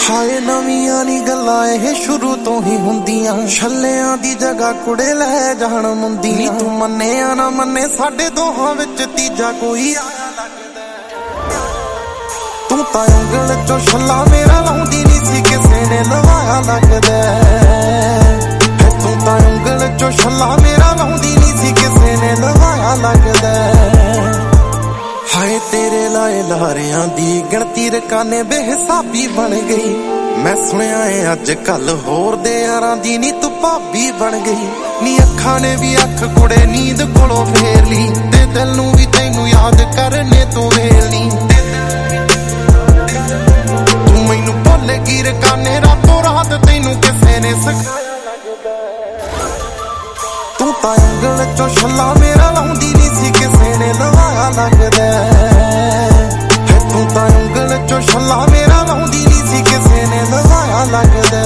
ਹਾਏ ਨਵੀਆਂ ਨੀ ਗੱਲਾਂ ਇਹ ਸ਼ੁਰੂ ਤੋਂ ਹੀ ਹੁੰਦੀਆਂ, ਛੱਲਿਆਂ ਦੀ ਜਗ੍ਹਾ ਕੁੜੇ ਲੈ ਜਾਣ ਮੁੰਦੀਆਂ। ਨੀ ਤੂੰ ਮੰਨਿਆ ਨਾ ਮੰਨੇ ਸਾਡੇ ਦੋਹਾਂ ਵਿੱਚ ਤੀਜਾ ਕੋਈ ਆਇਆ ਲੱਗਦਾ। ਤੂੰ ਤਾਂ ਉਂਗਲ ਚੋਂ ਛੱਲਾ ਮੇਰਾ ਲਾਉਂਦੀ ਨੀ ਸੀ ਕਿਸੇ ਨੇ ਲਵਾਇਆ ਲੱਗਦਾ। ਤੂੰ ਤਾਂ ਉਂਗਲ ਚੋਂ ਛੱਲਾ ਮੇਰਾ ਲਾਉਂਦੀ ਨੀ ਸੀ ਕਿਸੇ ਨੇ ਲਵਾਇਆ ਲੱਗਦਾ। ਹਾਏ ਤੇਰੇ ਲਾਏ ਲਾਰਿਆਂ ਦੀ ਗਿਣਤੀ ਰਕਾਨੇ ਬੇਹਿਸਾਬੀ ਬਣ ਗਈ। ਮੈਂ ਸੁਣਿਆ ਏ ਅੱਜ ਕੱਲ ਹੋਰ ਦੇ ਯਾਰਾਂ ਦੀ ਨੀ ਤੂੰ ਭਾਬੀ ਬਣ ਗਈ। ਨੀ ਅੱਖਾਂ ਨੇ ਵੀ ਅੱਖ ਕੁੜੇ ਨੀਂਦ ਕੋਲੋਂ ਫੇਰ ਲਈ, ਤੇ ਦਿਲ ਨੂੰ ਵੀ ਤੈਨੂੰ ਯਾਦ ਕਰਨੇ ਤੋਂ ਵੇਲਣੀ। ਤੂੰ ਮੈਨੂੰ ਭੁੱਲ ਗਈ ਰਕਾਨੇ ਰਾਤੋਂ ਰਾਤ ਤੈਨੂੰ ਕਿਸੇ ਨੇ ਸਿਖਾਇਆ ਲੱਗਦਾ। ਤੂੰ ਤਾਂ ਉਂਗਲ ਚੋਂ ਛੱਲਾ ਮੇਰਾ ਲਾਉਂਦੀ ਨੀ ਸੀ ਕਿਸੇ ਨੇ ਲਵਾਇਆ ਲੱਗਦਾ। ਤੂੰ ਤਾਂ ਉਂਗਲ ਚੋਂ ਛੱਲਾ ਮੇਰਾ ਲਾਉਂਦੀ ਨੀ ਸੀ ਕਿਸੇ ਨੇ ਲਵਾਇਆ ਲੱਗਦਾ।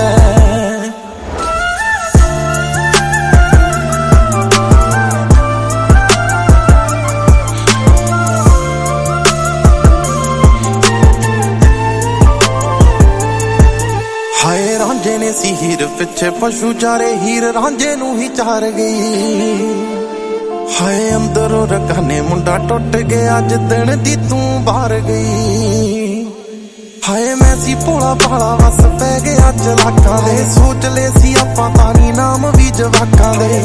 ਹਾਏ ਰਾਂਝੇ ਨੇ ਸੀ ਹੀਰ ਪਿੱਛੇ ਪਸ਼ੂ ਚਾਰੇ, ਹੀਰ ਰਾਂਝੇ ਨੂੰ ਹੀ ਚਾਰ ਗਈ। ਹਾਏ ਅੰਦਰੋਂ ਰਕਾਨੇ ਮੁੰਡਾ ਟੁੱਟ ਗਿਆ ਜਿੱਦਣ ਦੀ ਤੂੰ ਬਾਹਰ ਗਈ। ਹਾਏ ਮੈਂ ਸੀ ਭੋਲਾ ਭਾਲਾ ਵਸ ਪੈ ਗਿਆ ਚਲਾਕਾਂ ਦੇ, ਸੋਚ ਲੈ ਸੀ ਆਪਾਂ ਤਾਂ ਨੀ ਨਾਮ ਵੀ ਜਵਾਕਾਂ ਦੇ।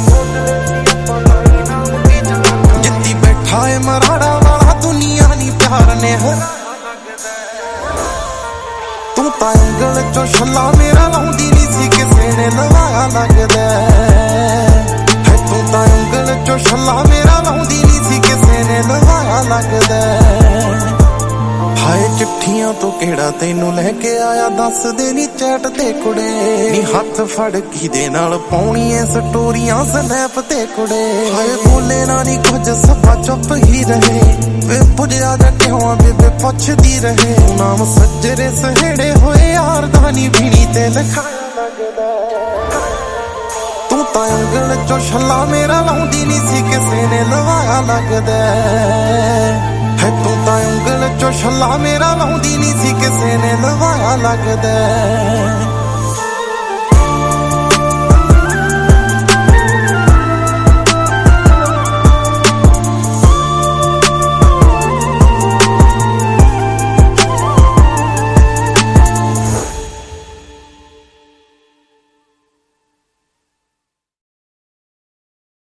ਜਿੱਤੀ ਬੈਠਾ ਏ ਮਰਾੜਾ ਵਾਲਾ ਦੁਨੀਆ ਨੀ ਪਿਆਰ ਨੇ ਹਰਾਇਆ। ਤੂੰ ਤਾਂ ਉਂਗਲ ਚੋਂ ਛੱਲਾ ਮੇਰਾ ਲਾਉਂਦੀ ਨੀ ਸੀ ਕਿਸੇ ਨੇ ਲਵਾਇਆ ਲੱਗਦਾ। ਤੂੰ ਤਾਂ ਉਂਗਲ ਚੋਂ ਛੱਲਾ ਮੇਰਾ ਲਾਉਂਦੀ ਨੀ ਸੀ ਕਿਸੇ ਨੇ ਲਵਾਇਆ ਲੱਗਦਾ। ਹਾਏ ਚਿੱਠੀਆਂ ਤੋਂ ਕਿਹੜਾ ਤੈਨੂੰ ਲੈ ਕੇ ਆਇਆ ਦੱਸਦੇ ਨੀ ਚੈਟ ਤੇ ਕੁੜੇ। ਨੀ ਹੱਥ ਫੜ ਕਿਹਦੇ ਨਾਲ ਪਾਉਣੀ ਐ ਸਟੋਰੀਆਂ ਸਨੈਪ ਤੇ ਕੁੜੇ। ਹਾਏ ਬੋਲੇ ਨਾ ਨੀ ਕੁਝ ਸਭਾ ਚੁੱਪ ਹੀ ਰਹੇ, ਵੇ ਪੁੱਜਿਆ ਜਾਂ ਕਿਉਂ ਆ ਬੇਬੇ ਪੁੱਛਦੀ ਰਹੇ। ਨਾਮ ਸੱਜਰੇ ਸਹੇੜੇ ਹੋਏ ਯਾਰ ਦਾ ਨੀ ਵੀਣੀ ਤੇ ਲਿਖਾਇਆ ਲੱਗਦਾ। ਤੂੰ ਤਾਂ ਉਂਗਲ ਚੋਂ ਛੱਲਾ ਮੇਰਾ ਲਾਉਂਦੀ ਨੀ ਸੀ ਕਿਸੇ ਨੇ ਲਵਾਇਆ ਲੱਗਦਾ। ਤੂੰ ਤਾਂ ਉਂਗਲ ਚੋਂ ਛੱਲਾ ਮੇਰਾ ਲਾਉਂਦੀ ਨੀ ਸੀ ਕਿਸੇ ਨੇ ਲਵਾਇਆ ਲੱਗਦਾ।